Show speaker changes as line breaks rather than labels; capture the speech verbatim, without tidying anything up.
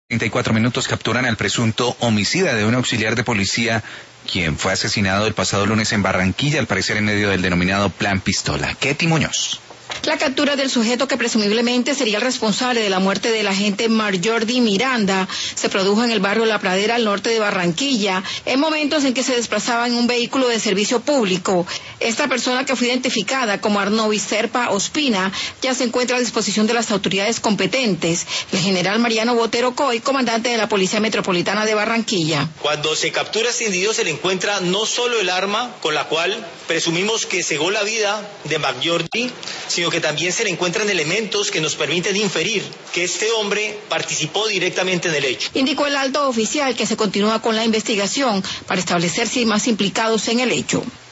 treinta y cuatro minutos capturan al presunto homicida de un auxiliar de policía, quien fue asesinado el pasado lunes en Barranquilla, al parecer en medio del denominado Plan Pistola. Ketty Muñoz.
La captura del sujeto que presumiblemente sería el responsable de la muerte del agente Marjordi Miranda se produjo en el barrio La Pradera, al norte de Barranquilla, en momentos en que se desplazaba en un vehículo de servicio público. Esta persona, que fue identificada como Arnovi Serpa Ospina, ya se encuentra a disposición de las autoridades competentes. El general Mariano Botero Coy, comandante de la Policía Metropolitana de Barranquilla.
Cuando se captura a este individuo se le encuentra no solo el arma con la cual presumimos que cegó la vida de Marjordi, sino que también se le encuentran elementos que nos permiten inferir que este hombre participó directamente en el hecho.
Indicó el alto oficial que se continúa con la investigación para establecer si hay más implicados en el hecho.